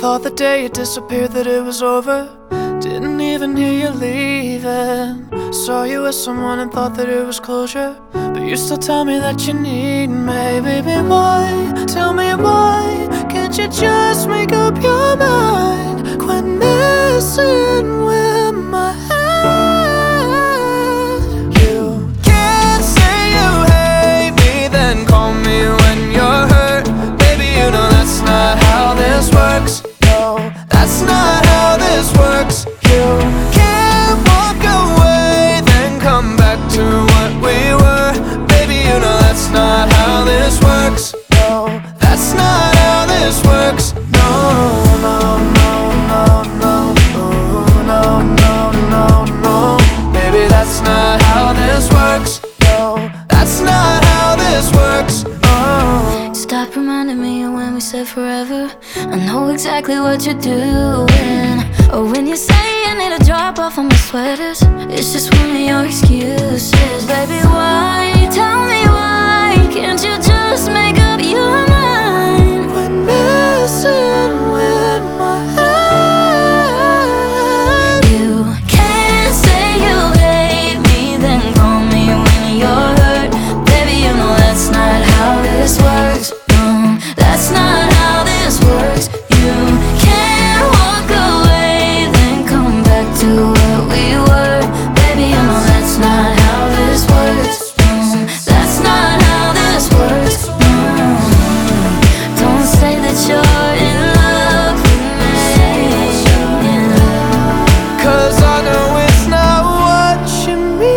thought the day you disappeared that it was over. Didn't even hear you leaving. Saw you with someone and thought that it was closure, but you still tell me that you need me. Baby, why? Tell me why? Can't you just make up your mind? Quit messing with my head. You can't say you hate me, then call me when you're hurt. Baby, you know that's not how this works. No, that's not how this works. You can't walk away, then come back to what we were. Baby, you know that's not how this works. No, that's not how this works. No, no, no, no, no, no, no, no, no. Baby, that's not how this works. No, that's not how this works. Oh. Stop reminding me of when we said forever. I know exactly what you're doing. Or when you say you need a drop off of my sweaters, it's just one of your excuses. Baby, why? Tell me why? Can't you just make up your mind? When messing with my head. You can't say you hate me, then call me when you're hurt. Baby, you know that's not how this works. No, that's not how this works. You can't walk away, then come back to what we were. Baby, you know that's not how this works. No, that's not how this works. No, don't say that you're in love with me. Cause I know it's not what you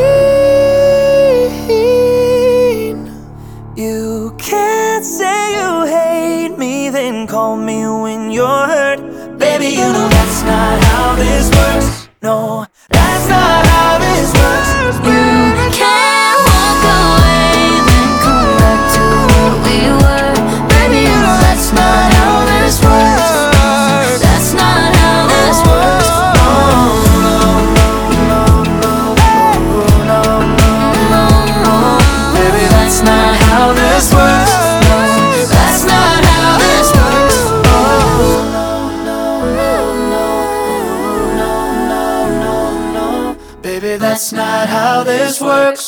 mean. You can't say you hate me, then call me when you're hurt. Baby, you know that's not how this works. No, that's not how this works. You can't walk away, then come back to what we were. Baby, you know that's not how this works. That's not how this works. No, no, no, no, no, no, no, no. Baby, that's not how this works. No, that's not how this works. Oh, no, no, no, no, no, no, no, no. Baby, that's not how this works.